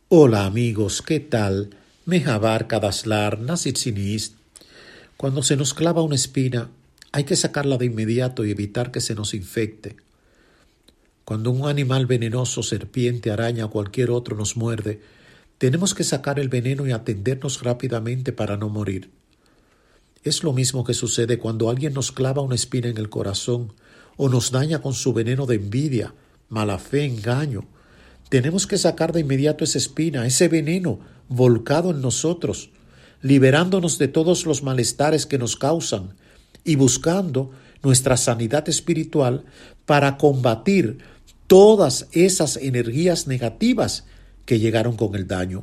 Hola amigos, ¿qué tal? Mejabar Kadaslar Nasitsinist. Cuando se nos clava una espina, hay que sacarla de inmediato y evitar que se nos infecte. Cuando un animal venenoso, serpiente, araña o cualquier otro nos muerde, tenemos que sacar el veneno y atendernos rápidamente para no morir. Es lo mismo que sucede cuando alguien nos clava una espina en el corazón o nos daña con su veneno de envidia, mala fe, engaño. Tenemos que sacar de inmediato esa espina, ese veneno volcado en nosotros, liberándonos de todos los malestares que nos causan y buscando nuestra sanidad espiritual para combatir todas esas energías negativas que llegaron con el daño.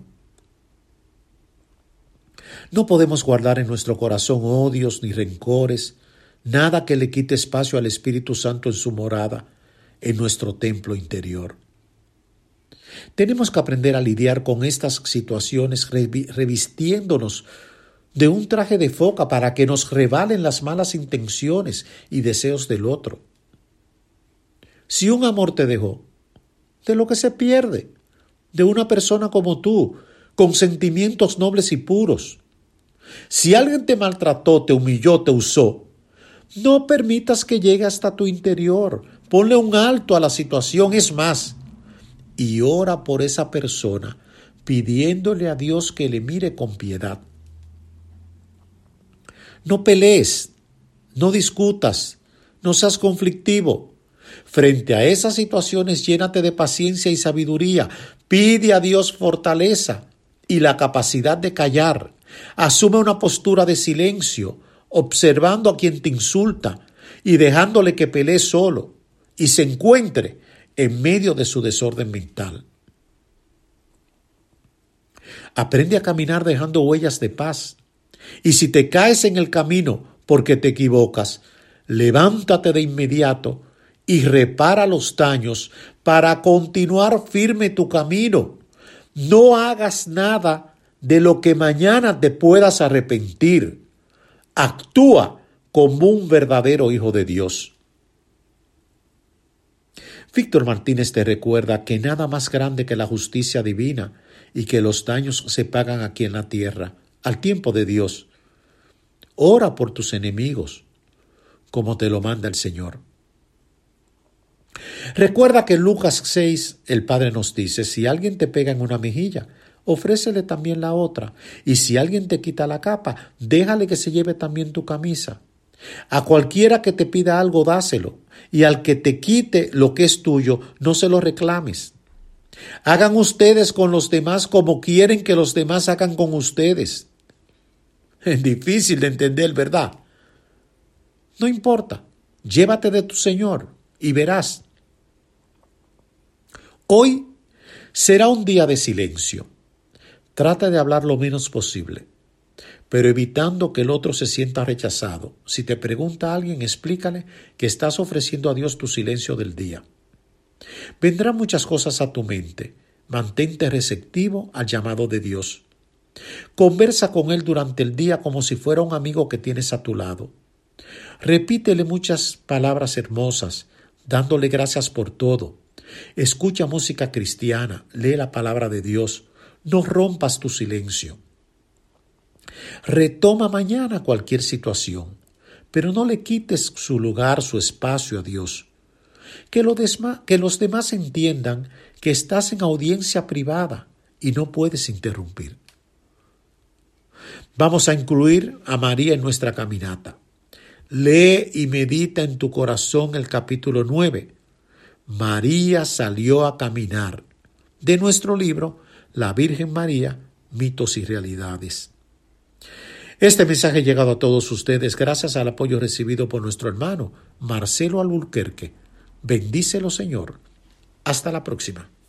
No podemos guardar en nuestro corazón odios ni rencores, nada que le quite espacio al Espíritu Santo en su morada, en nuestro templo interior. Tenemos que aprender a lidiar con estas situaciones revistiéndonos de un traje de foca para que nos revalen las malas intenciones y deseos del otro. Si un amor te dejó, de lo que se pierde, de una persona como tú, con sentimientos nobles y puros. Si alguien te maltrató, te humilló, te usó, no permitas que llegue hasta tu interior. Ponle un alto a la situación, es más, y ora por esa persona, pidiéndole a Dios que le mire con piedad. No pelees, no discutas, no seas conflictivo. Frente a esas situaciones, llénate de paciencia y sabiduría. Pide a Dios fortaleza y la capacidad de callar. Asume una postura de silencio, observando a quien te insulta y dejándole que pelee solo y se encuentre en medio de su desorden mental. Aprende a caminar dejando huellas de paz. Y si te caes en el camino porque te equivocas, levántate de inmediato y repara los daños para continuar firme tu camino. No hagas nada de lo que mañana te puedas arrepentir. Actúa como un verdadero hijo de Dios. Víctor Martínez te recuerda que nada más grande que la justicia divina y que los daños se pagan aquí en la tierra, al tiempo de Dios. Ora por tus enemigos, como te lo manda el Señor. Recuerda que en Lucas 6 el Padre nos dice, si alguien te pega en una mejilla, ofrécele también la otra. Y si alguien te quita la capa, déjale que se lleve también tu camisa. A cualquiera que te pida algo, dáselo. Y al que te quite lo que es tuyo, no se lo reclames. Hagan ustedes con los demás como quieren que los demás hagan con ustedes. Es difícil de entender, ¿verdad? No importa. Llévate de tu Señor y verás. Hoy será un día de silencio. Trata de hablar lo menos posible, pero evitando que el otro se sienta rechazado. Si te pregunta alguien, explícale que estás ofreciendo a Dios tu silencio del día. Vendrán muchas cosas a tu mente. Mantente receptivo al llamado de Dios. Conversa con Él durante el día como si fuera un amigo que tienes a tu lado. Repítele muchas palabras hermosas, dándole gracias por todo. Escucha música cristiana, lee la palabra de Dios. No rompas tu silencio. Retoma mañana cualquier situación, pero no le quites su lugar, su espacio a Dios. Que los demás entiendan que estás en audiencia privada y no puedes interrumpir. Vamos a incluir a María en nuestra caminata. Lee y medita en tu corazón el capítulo 9. María salió a caminar, de nuestro libro La Virgen María, mitos y realidades. Este mensaje ha llegado a todos ustedes gracias al apoyo recibido por nuestro hermano Marcelo Alburquerque. Bendícelo, Señor. Hasta la próxima.